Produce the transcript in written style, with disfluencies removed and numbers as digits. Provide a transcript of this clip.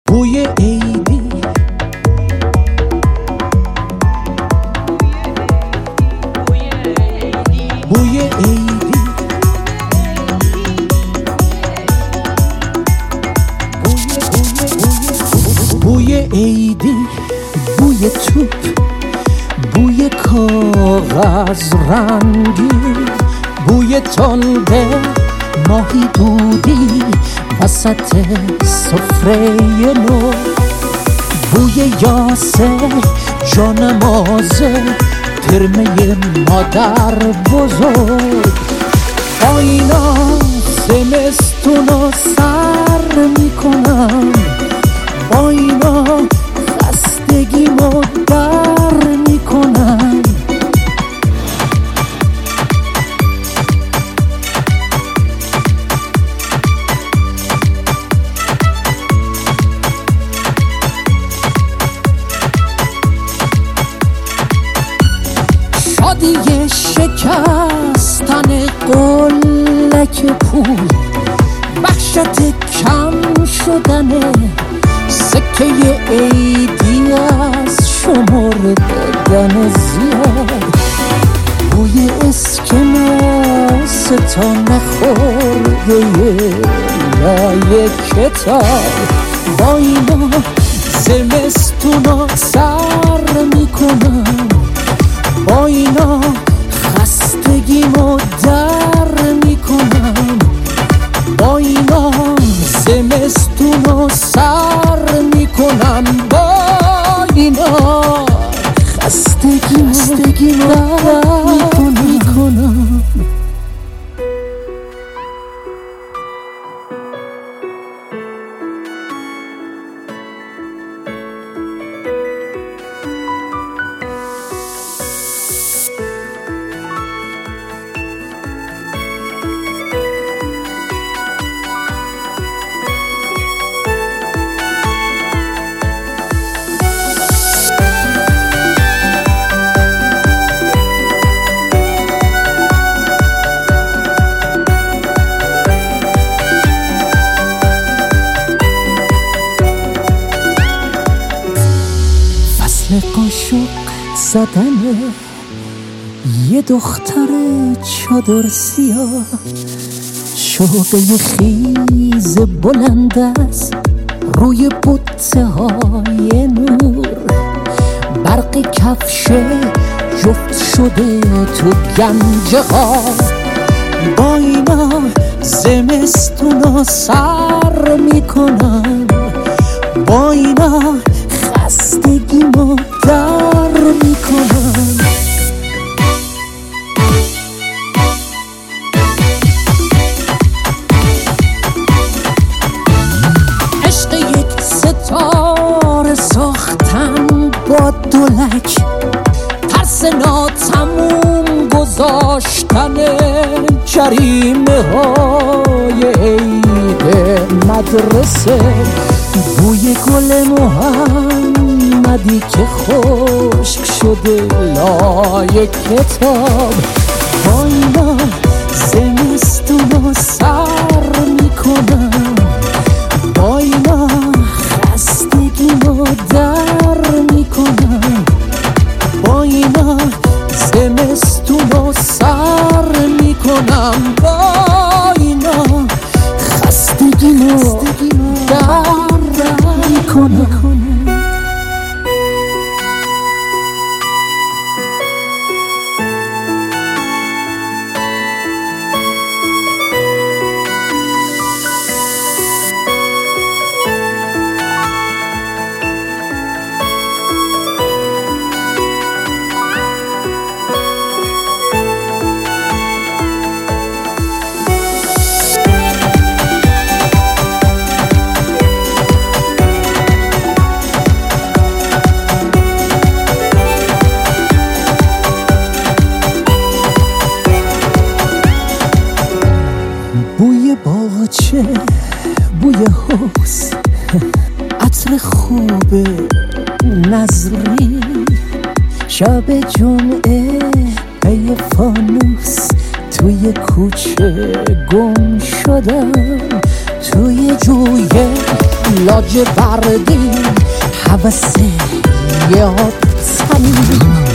بوی عیدی، بوی عیدی، بوی عیدی، بوی توپ، بوی کاغذ رنگی، بوی تنده ماهی دودی وسط سفره نو، بوی یاسه جانمازه ترمه مادر بزرگ، آینا زمستونو سر میکنم، با اینا خستگیمو در میکنم. شادی شکستن قلک پول، وحشت کم شدن سکه عیدی از شمردن زیاد، بوی اسکناس تا نخورده لای کتاب، با اینا زمستونا سر میکنم، با اینا خستگیمو در میکنم، با اینا زمستونو سر میکنم، با اینا خستگیمو در میکنم. قاشق زدن یه دختر چادر سیاه، شوقه خیز بلند است روی بوته های نور، برق کفش جفت شده تو گنج ها، با اینا زمستونا سر میکنم، با اینا خستگیمو در میکنم. عشق یک ستاره ساختن با دولک، ترس ناتموم گذاشتن جریمه های عید مدرسه، بوی گل محمدی که خشک شده لای کتاب، با اینا زمستونو سر میکنم، با اینا خستگیمو در میکنم، با اینا زمستونو سر میکنم، با اینا خستگیمو در میکنم. بوی باغچه، بوی حوض، عطر خوب نظری، شب جمعه پی فانوس توی کوچه گم شدم، توی جوی لاجوردی هوس یه آب زمین